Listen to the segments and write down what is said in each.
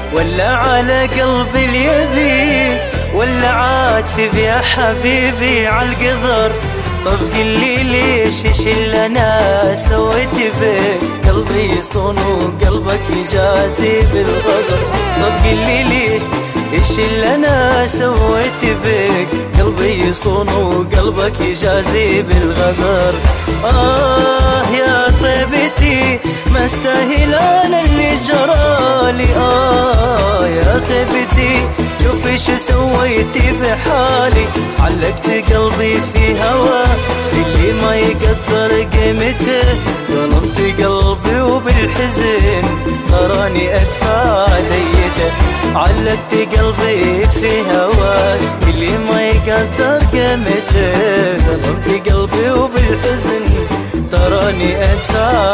ولا على قلبي اليبي ولا عاتب يا حبيبي عالقدر. طب قلي ليش ايش اللي انا سويت بك قلبي يصون وقلبك يجازي بالغدر. طب قلي ليش ايش اللي انا سويت بك قلبي يصون وقلبك يجازي بالغدر. يا طيبتي ما استاهل انا اللي جرالي. يا خيبتي شوف ايش سويتي بحالي. علقت قلبي في هوا اللي ما يقدر قيمته. ظلمت قلبي وبالحزن تراني ادفع ديته. علقت قلبي في هوا اللي ما يقدر قيمته. ظلمت قلبي وبالحزن تراني ادفع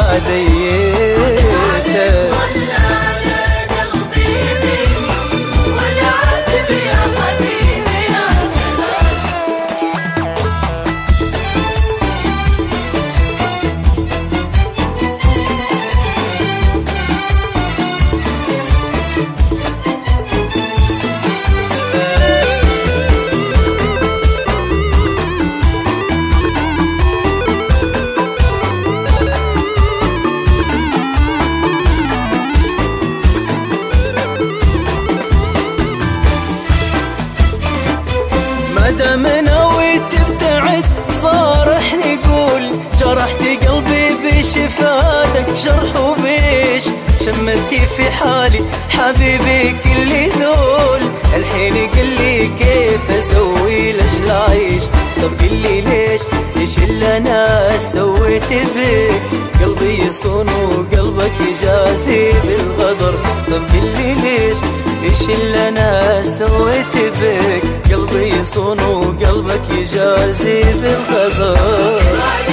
ديته. مادام ناوي تبتعد صارح نقول جرحت قلبي بشفاتك جرح وبيش شمتي في حالي حبيبي كل ذول. الحين قلي كيف اسوي لاجل اعيش. طب قلي ليش ايش اللي انا سويت بك قلبي يصون وقلبك يجازي بالغدر. طب قلي ليش ايش اللي انا سويت بك قلبي يصون وقلبك يجازي بالغدر.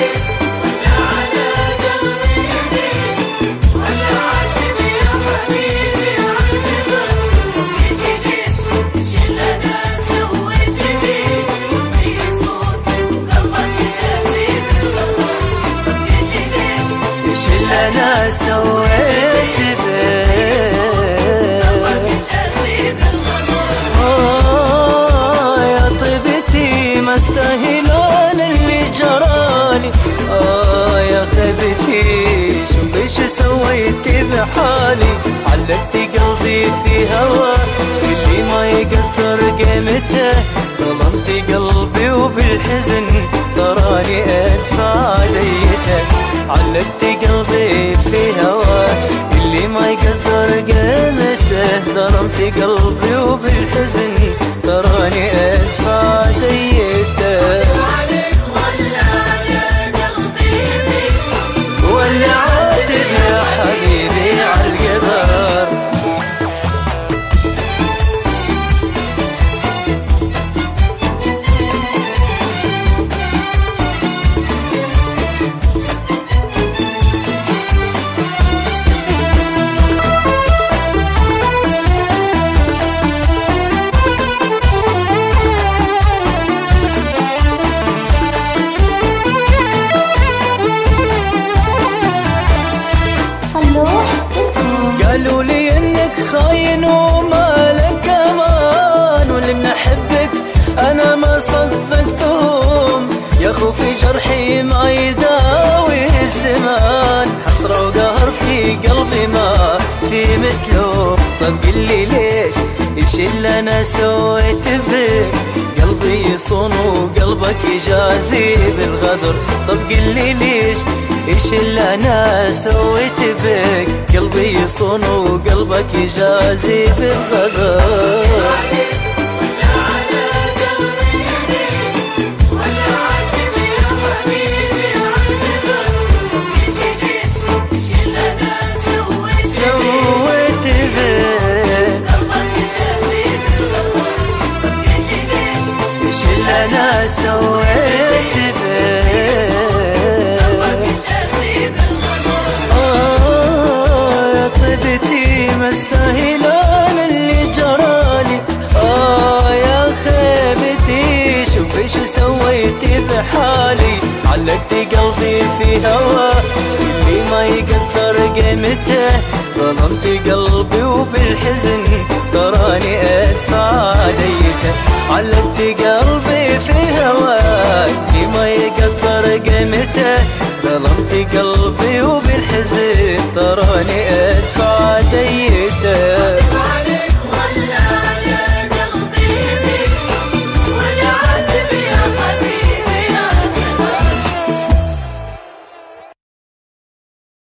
أنا سويت يا طيبتي ما استاهل أنا اللي جرالي. يا خيبتي شوف ايش سويت بحالي. علقت قلبي في هوا اللي ما يقدر قيمته. ظلمت قلبي وبالحزن تراني ادفع ديته. علقت قلبي في هوا اللي ما يقدر قيمته. ظلمت قلبي وبالحزن تراني ادفع ديته. ولا عاتب يا حبيبي عالقدر. قالوا لي انك خاين وما لك امان ولن احبك انا ما صدقتهم. يا خوفي جرحي ما يداوي الزمان. حسرة وقهر في قلبي ما في مثله. طب قلي ليش ايش اللي انا سويت بك قلبي يصون وقلبك يجازي بالغدر. طب قلي ليش ايش اللي انا سويت بك قلبي يصون وقلبك يجازي بالغدر. أنا سويت بك يا طيبتي ما استاهل أنا اللي جرالي. يا خيبتي شوف ايش سويت بحالي. علقت قلبي في هوا اللي ما يقدر قيمته. ظلمت قلبي وبالحزن